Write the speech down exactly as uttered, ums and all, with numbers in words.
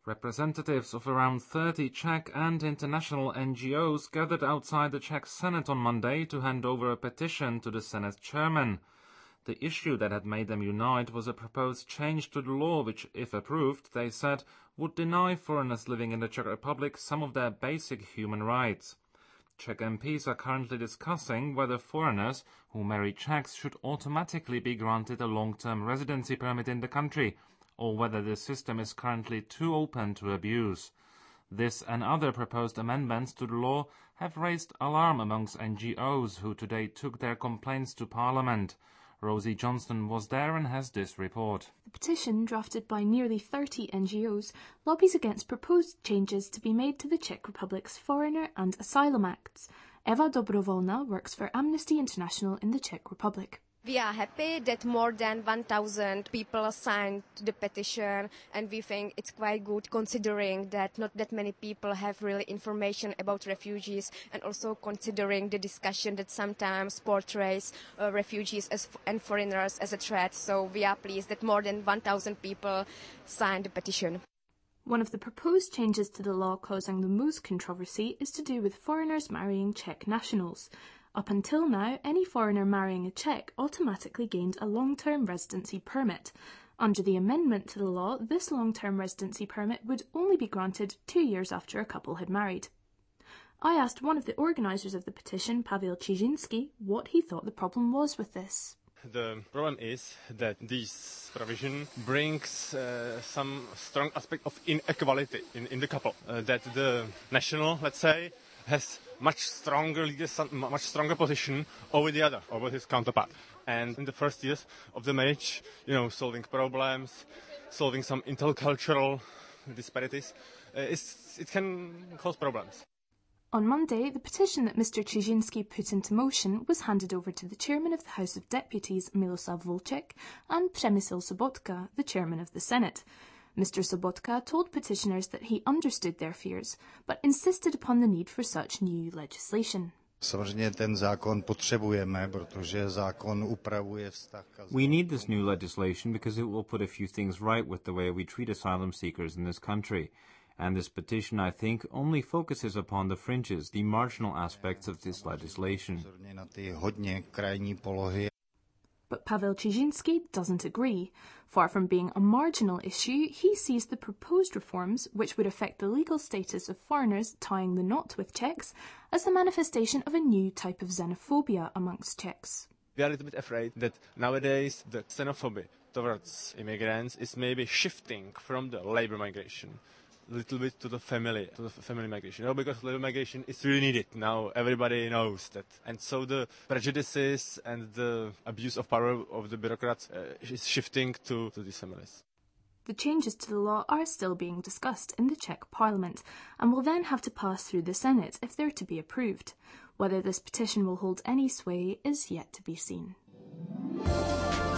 Representatives of around thirty Czech and international N G Os gathered outside the Czech Senate on Monday to hand over a petition to the Senate chairman. The issue that had made them unite was a proposed change to the law which, if approved, they said, would deny foreigners living in the Czech Republic some of their basic human rights. Czech M Ps are currently discussing whether foreigners who marry Czechs should automatically be granted a long-term residency permit in the country, or whether the system is currently too open to abuse. This and other proposed amendments to the law have raised alarm amongst N G Os who today took their complaints to Parliament. Rosie Johnston was there and has this report. The petition, drafted by nearly thirty N G Os, lobbies against proposed changes to be made to the Czech Republic's Foreigner and Asylum Acts. Eva Dobrovolna works for Amnesty International in the Czech Republic. We are happy that more than one thousand people signed the petition, and we think it's quite good considering that not that many people have really information about refugees, and also considering the discussion that sometimes portrays uh, refugees as f- and foreigners as a threat. So we are pleased that more than one thousand people signed the petition. One of the proposed changes to the law causing the most controversy is to do with foreigners marrying Czech nationals. Up until now, any foreigner marrying a Czech automatically gained a long-term residency permit. Under the amendment to the law, this long-term residency permit would only be granted two years after a couple had married. I asked one of the organisers of the petition, Pavel Czyżynski, what he thought the problem was with this. The problem is that this provision brings uh, some strong aspect of inequality in, in the couple. Uh, that the national, let's say, has much stronger much stronger position over the other, over his counterpart. And in the first years of the marriage, you know, solving problems, solving some intercultural disparities, uh, it's, it can cause problems. On Monday, the petition that Mister Czyżynski put into motion was handed over to the chairman of the House of Deputies, Miloslav Volček, and Přemysl Sobotka, the chairman of the Senate. Mister Sobotka told petitioners that he understood their fears, but insisted upon the need for such new legislation. We need this new legislation because it will put a few things right with the way we treat asylum seekers in this country. And this petition, I think, only focuses upon the fringes, the marginal aspects of this legislation. But Pavel Czyżynski doesn't agree. Far from being a marginal issue, he sees the proposed reforms, which would affect the legal status of foreigners tying the knot with Czechs, as the manifestation of a new type of xenophobia amongst Czechs. We are a little bit afraid that nowadays the xenophobia towards immigrants is maybe shifting from the labor migration a little bit to the family, to the family migration. You know, because labor migration is really needed now. Everybody knows that, and so the prejudices and the abuse of power of the bureaucrats uh, is shifting to to these families. The changes to the law are still being discussed in the Czech Parliament and will then have to pass through the Senate if they're to be approved. Whether this petition will hold any sway is yet to be seen.